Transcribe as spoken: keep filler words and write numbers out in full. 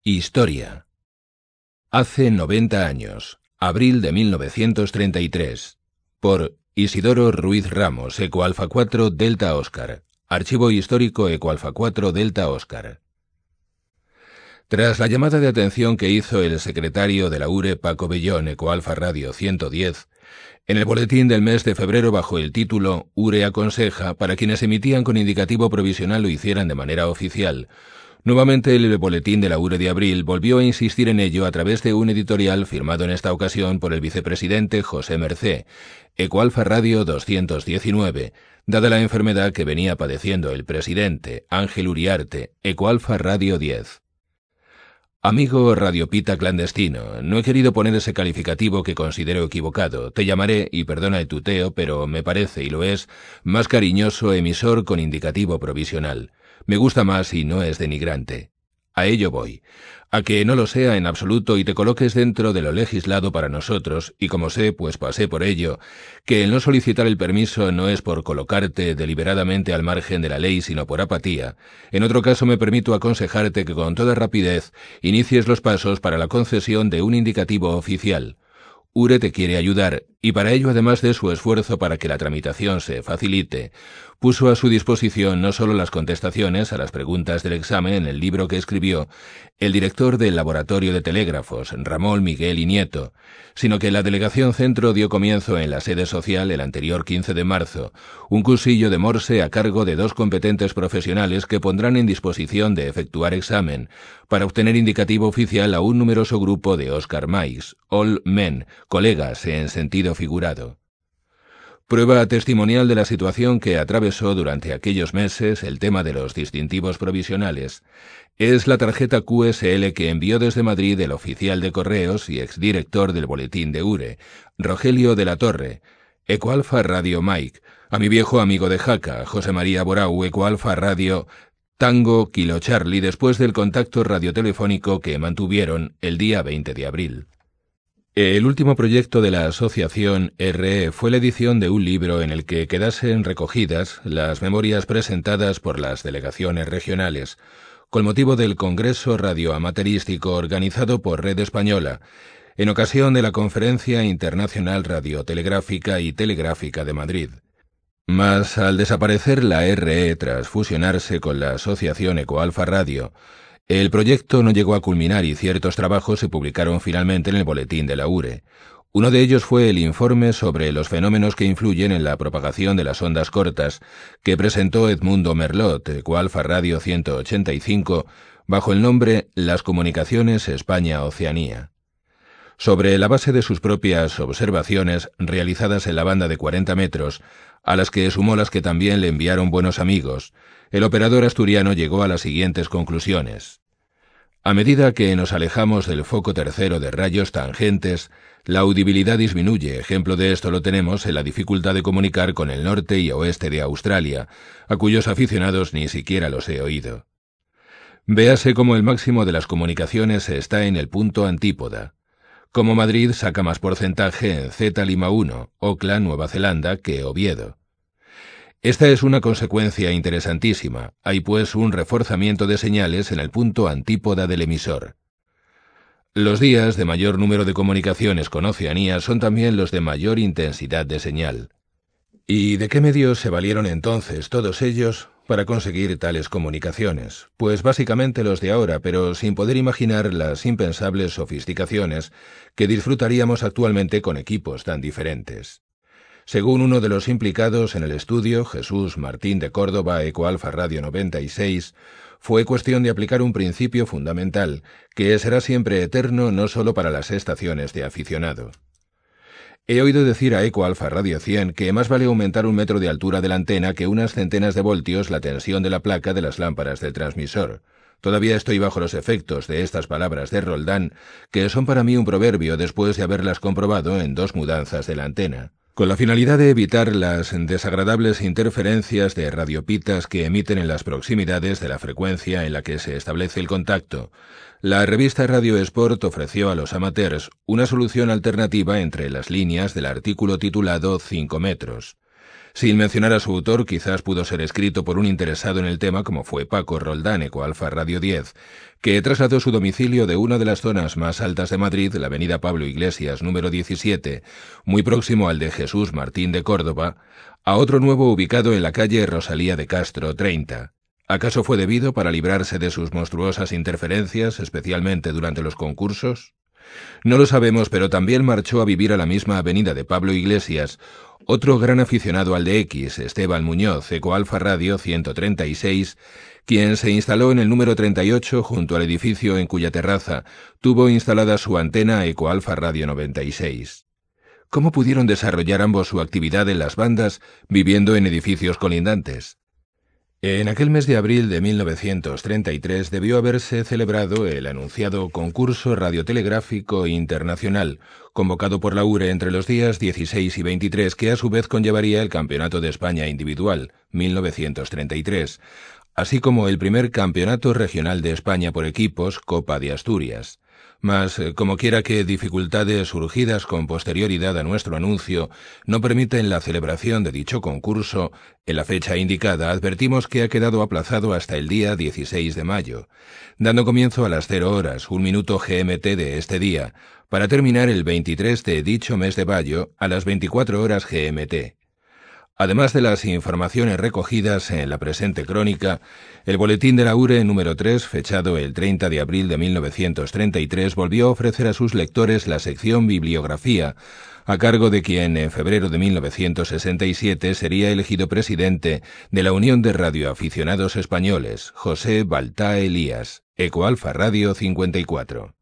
Historia. Hace noventa años, abril de mil novecientos treinta y tres, por Isidoro Ruiz Ramos, Eco Alfa cuatro Delta Oscar, Archivo Histórico Eco Alfa cuatro Delta Oscar. Tras la llamada de atención que hizo el secretario de la U R E, Paco Bellón, Eco Alfa Radio ciento diez, en el boletín del mes de febrero bajo el título U R E aconseja, para quienes emitían con indicativo provisional lo hicieran de manera oficial, nuevamente el boletín de la U R E de abril volvió a insistir en ello a través de un editorial firmado en esta ocasión por el vicepresidente José Mercé, Eco Alfa Radio doscientos diecinueve, dada la enfermedad que venía padeciendo el presidente, Ángel Uriarte, Eco Alfa Radio diez. Amigo radiopita clandestino, no he querido poner ese calificativo que considero equivocado. Te llamaré, y perdona el tuteo, pero me parece, y lo es, más cariñoso emisor con indicativo provisional. Me gusta más y no es denigrante. A ello voy. A que no lo sea en absoluto y te coloques dentro de lo legislado para nosotros, y como sé, pues pasé por ello, que el no solicitar el permiso no es por colocarte deliberadamente al margen de la ley, sino por apatía. En otro caso me permito aconsejarte que con toda rapidez inicies los pasos para la concesión de un indicativo oficial. U R E te quiere ayudar, y para ello, además de su esfuerzo para que la tramitación se facilite, puso a su disposición no solo las contestaciones a las preguntas del examen en el libro que escribió el director del Laboratorio de Telégrafos, Ramón Miguel y Nieto, sino que la Delegación Centro dio comienzo en la sede social el anterior quince de marzo, un cursillo de Morse a cargo de dos competentes profesionales que pondrán en disposición de efectuar examen para obtener indicativo oficial a un numeroso grupo de Oscar Mais, all men, colegas en sentido figurado. Prueba testimonial de la situación que atravesó durante aquellos meses el tema de los distintivos provisionales es la tarjeta Q S L que envió desde Madrid el oficial de correos y exdirector del boletín de U R E, Rogelio de la Torre, Eco Alfa Radio Mike, a mi viejo amigo de Jaca, José María Borau, Eco Alfa Radio Tango Kilo Charlie, después del contacto radiotelefónico que mantuvieron el día veinte de abril. El último proyecto de la asociación R E fue la edición de un libro en el que quedasen recogidas las memorias presentadas por las delegaciones regionales, con motivo del Congreso Radioamaterístico organizado por Red Española, en ocasión de la Conferencia Internacional Radiotelegráfica y Telegráfica de Madrid. Mas, al desaparecer la R E tras fusionarse con la asociación Eco Alfa Radio, el proyecto no llegó a culminar y ciertos trabajos se publicaron finalmente en el boletín de la U R E. Uno de ellos fue el informe sobre los fenómenos que influyen en la propagación de las ondas cortas, que presentó Edmundo Merlot, Eco Alfa Radio ciento ochenta y cinco, bajo el nombre Las comunicaciones España-Oceanía. Sobre la base de sus propias observaciones realizadas en la banda de cuarenta metros, a las que sumó las que también le enviaron buenos amigos, el operador asturiano llegó a las siguientes conclusiones. A medida que nos alejamos del foco tercero de rayos tangentes, la audibilidad disminuye. Ejemplo de esto lo tenemos en la dificultad de comunicar con el norte y oeste de Australia, a cuyos aficionados ni siquiera los he oído. Véase cómo el máximo de las comunicaciones está en el punto antípoda. Como Madrid saca más porcentaje en Z Lima uno, Auckland, Nueva Zelanda, que Oviedo. Esta es una consecuencia interesantísima. Hay pues un reforzamiento de señales en el punto antípoda del emisor. Los días de mayor número de comunicaciones con Oceanía son también los de mayor intensidad de señal. ¿Y de qué medios se valieron entonces todos ellos para conseguir tales comunicaciones? Pues básicamente los de ahora, pero sin poder imaginar las impensables sofisticaciones que disfrutaríamos actualmente con equipos tan diferentes. Según uno de los implicados en el estudio, Jesús Martín de Córdoba, Eco Alfa Radio noventa y seis, fue cuestión de aplicar un principio fundamental, que será siempre eterno no solo para las estaciones de aficionado. He oído decir a Eco Alfa Radio cien que más vale aumentar un metro de altura de la antena que unas centenas de voltios la tensión de la placa de las lámparas del transmisor. Todavía estoy bajo los efectos de estas palabras de Roldán, que son para mí un proverbio después de haberlas comprobado en dos mudanzas de la antena. Con la finalidad de evitar las desagradables interferencias de radiopitas que emiten en las proximidades de la frecuencia en la que se establece el contacto, la revista Radio Sport ofreció a los amateurs una solución alternativa entre las líneas del artículo titulado cinco metros. Sin mencionar a su autor, quizás pudo ser escrito por un interesado en el tema como fue Paco Roldán, Ecoalfa Radio diez, que trasladó su domicilio de una de las zonas más altas de Madrid, la avenida Pablo Iglesias número diecisiete, muy próximo al de Jesús Martín de Córdoba, a otro nuevo ubicado en la calle Rosalía de Castro treinta. ¿Acaso fue debido para librarse de sus monstruosas interferencias, especialmente durante los concursos? No lo sabemos, pero también marchó a vivir a la misma avenida de Pablo Iglesias otro gran aficionado al de X, Esteban Muñoz, Ecoalfa Radio ciento treinta y seis, quien se instaló en el número treinta y ocho junto al edificio en cuya terraza tuvo instalada su antena Ecoalfa Radio noventa y seis. ¿Cómo pudieron desarrollar ambos su actividad en las bandas viviendo en edificios colindantes? En aquel mes de abril de mil novecientos treinta y tres debió haberse celebrado el anunciado concurso radiotelegráfico internacional, convocado por la U R E entre los días dieciséis y veintitrés, que a su vez conllevaría el Campeonato de España Individual, mil novecientos treinta y tres, así como el primer Campeonato Regional de España por equipos, Copa de Asturias. Mas, como quiera que dificultades surgidas con posterioridad a nuestro anuncio no permiten la celebración de dicho concurso, en la fecha indicada advertimos que ha quedado aplazado hasta el día dieciséis de mayo, dando comienzo a las cero horas, un minuto G M T de este día, para terminar el veintitrés de dicho mes de mayo a las veinticuatro horas G M T. Además de las informaciones recogidas en la presente crónica, el Boletín de la U R E número tres, fechado el treinta de abril de mil novecientos treinta y tres, volvió a ofrecer a sus lectores la sección Bibliografía, a cargo de quien en febrero de mil novecientos sesenta y siete sería elegido presidente de la Unión de Radioaficionados Españoles, José Baltá Elías, Ecoalfa Radio cincuenta y cuatro.